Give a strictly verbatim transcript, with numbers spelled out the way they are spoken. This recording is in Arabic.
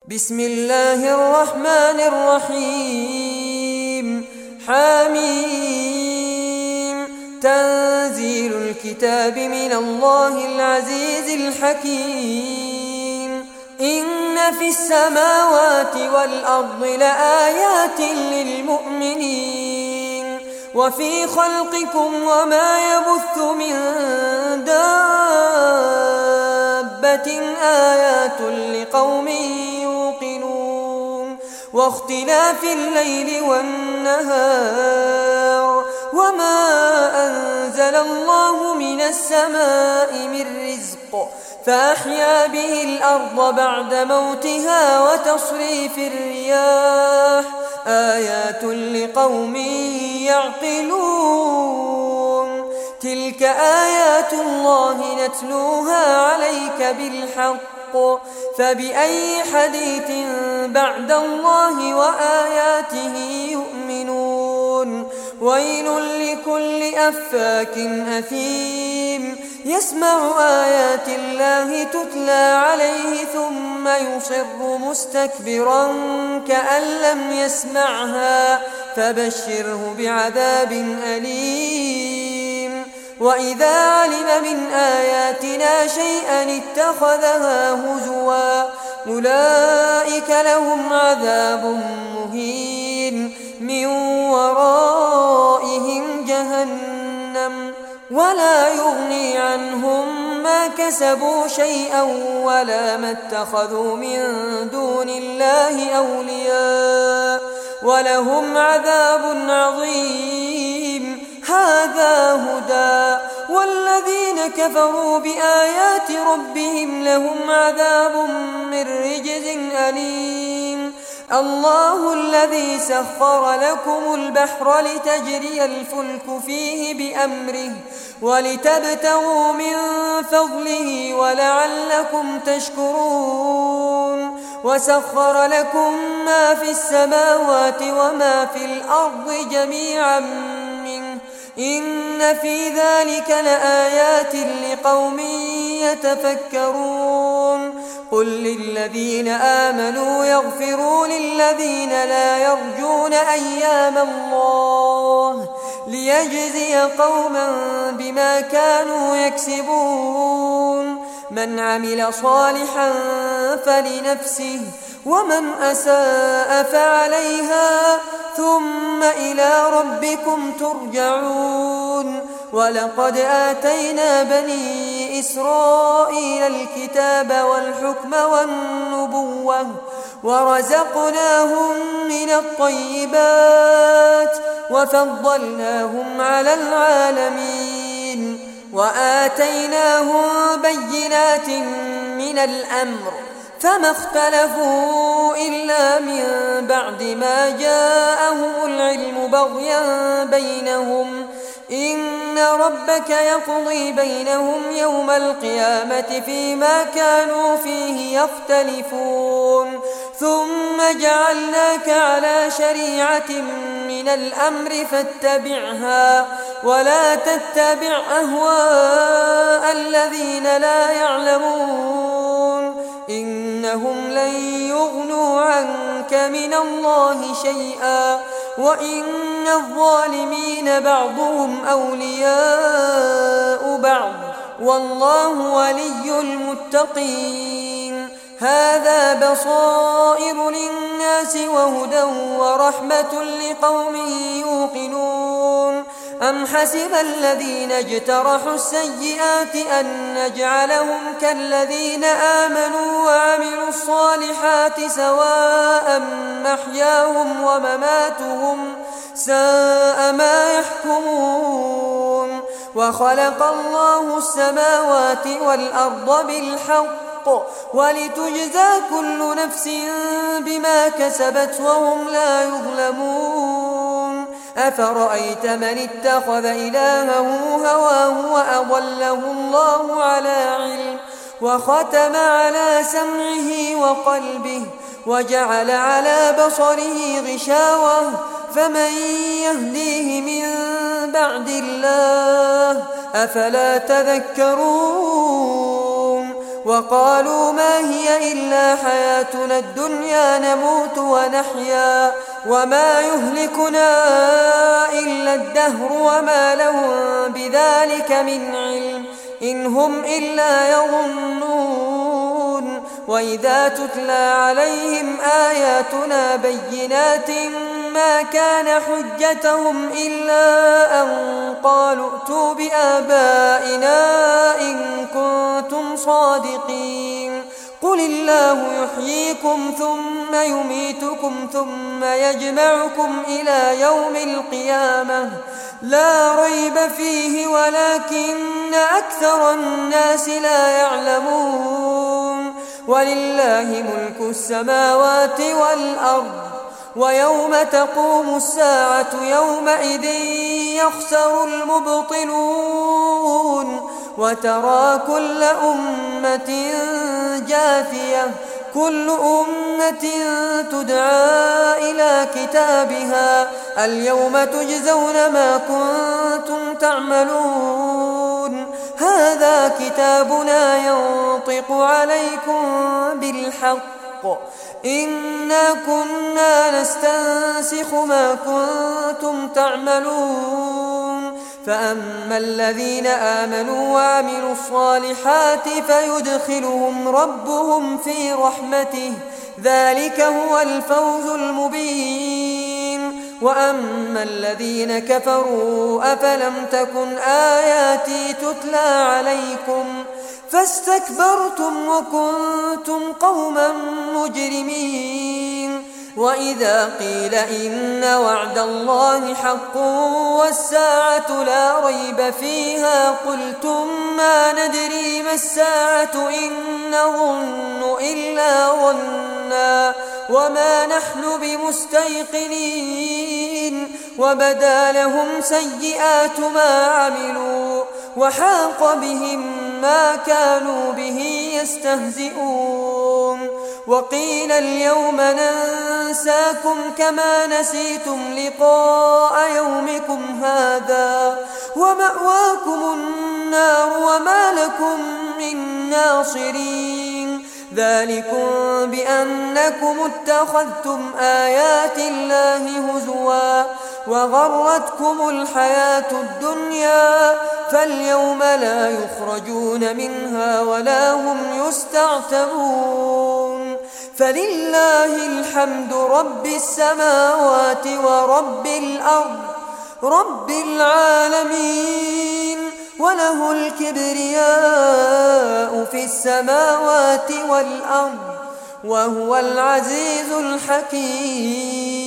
بسم الله الرحمن الرحيم. حميم. تنزيل الكتاب من الله العزيز الحكيم. إن في السماوات والأرض لآيات للمؤمنين وفي خلقكم وما يبث من دابة آيات لقوم يوقنون واختلاف الليل والنهار وما أنزل الله من السماء من رزق فأحيا به الأرض بعد موتها وتصريف الرياح آيات لقوم يعقلون. تلك آيات الله نتلوها عليك بالحق فبأي حديث بعد الله وآياته يؤمنون. ويل لكل أفاك أثيم يسمع آيات الله تتلى عليه ثم يصر مستكبرا كأن لم يسمعها فبشره بعذاب أليم. وإذا علم من آياتنا شيئا اتخذها هزوا أولئك لهم عذاب مهين من ورائهم جهنم ولا يغني عنهم ما كسبوا شيئا ولا ما اتخذوا من دون الله أولياء ولهم عذاب عظيم. هذا هدى والذين كفروا بآيات ربهم لهم عذاب من رجز أليم. الله الذي سخر لكم البحر لتجري الفلك فيه بأمره ولتبتغوا من فضله ولعلكم تشكرون. وسخر لكم ما في السماوات وما في الأرض جميعا منه إن في ذلك لآيات لقوم يتفكرون. قل للذين آمنوا يغفروا للذين لا يرجون أيام الله ليجزي قوما بما كانوا يكسبون. من عمل صالحا فلنفسه ومن أساء فعليها ثم إلى ربكم ترجعون. ولقد آتينا بني إسرائيل الكتاب والحكم والنبوة ورزقناهم من الطيبات وفضلناهم على العالمين وآتيناهم بينات من الأمر فما اختلفوا إلا من بعد ما جاءهم العلم بغيا بينهم إن ربك يقضي بينهم يوم القيامة فيما كانوا فيه يختلفون. ثم جعلناك على شريعة من الأمر فاتبعها ولا تتبع أهواء الذين لا يعلمون إنهم لن يغنوا عنك من الله شيئا وإن الظالمين بعضهم أولياء بعض والله ولي المتقين. هذا بصائر للناس وهدى ورحمة لقوم يوقنون. أم حسب الذين اجترحوا السيئات أن نجعلهم كالذين آمنوا وعملوا الصالحات سواء محياهم ومماتهم ساء ما يحكمون. وخلق الله السماوات والأرض بالحق ولتجزى كل نفس بما كسبت وهم لا يظلمون. أفرأيت من اتخذ إلهه هواه وأضله الله على علم وختم على سمعه وقلبه وجعل على بصره غشاوة فمن يهديه من بعد الله أفلا تذكرون. وقالوا ما هي إلا حياتنا الدنيا نموت ونحيا وما يهلكنا إلا الدهر وما لهم بذلك من علم إن هم إلا يظنون وإذا تتلى عليهم آياتنا بينات ما كان حجتهم إلا أن قالوا ائتوا بآبائنا إن كنتم صادقين قل الله يحييكم ثم يميتكم ثم يجمعكم إلى يوم القيامة لا ريب فيه ولكن أكثر الناس لا يعلمون ولله ملك السماوات والأرض ويوم تقوم الساعة يومئذ يخسر المبطلون وترى كل أمة جاثية كل أمة تدعى إلى كتابها اليوم تجزون ما كنتم تعملون هذا كتابنا ينطق عليكم بالحق إنا كنا نستنسخ ما كنتم تعملون فأما الذين آمنوا وعملوا الصالحات فيدخلهم ربهم في رحمته ذلك هو الفوز المبين وأما الذين كفروا أفلم تكن آياتي تتلى عليكم فاستكبرتم وكنتم قوما مجرمين وإذا قيل إن وعد الله حق والساعة لا ريب فيها قلتم ما ندري ما الساعة إن نظن إلا ظنا وما نحن بمستيقنين وبدا لهم سيئات ما عملوا وحاق بهم ما كانوا به يستهزئون وقيل اليوم ننساكم كما نسيتم لقاء يومكم هذا ومأواكم النار وما لكم من ناصرين ذلكم بأنكم اتخذتم آيات الله هزوا وغرتكم الحياة الدنيا فاليوم لا يخرجون منها ولا هم يستعتبون فلله الحمد رب السماوات ورب الأرض رب العالمين وله الكبرياء في السماوات والأرض وهو العزيز الحكيم